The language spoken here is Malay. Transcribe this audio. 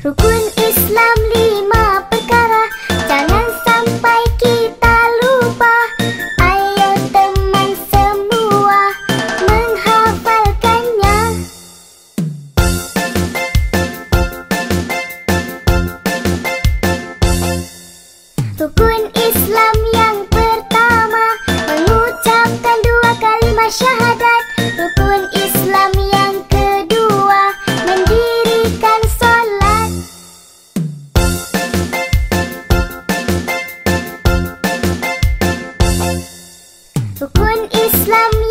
Rukun Islam 5 perkara, jangan sampai kita lupa. Ayo teman semua menghafalkannya. Rukun Islam yang pertama, mengucapkan 2 kalimat syahadat. Rukun Islam yang kedua, mendirikan solat. Rukun Islam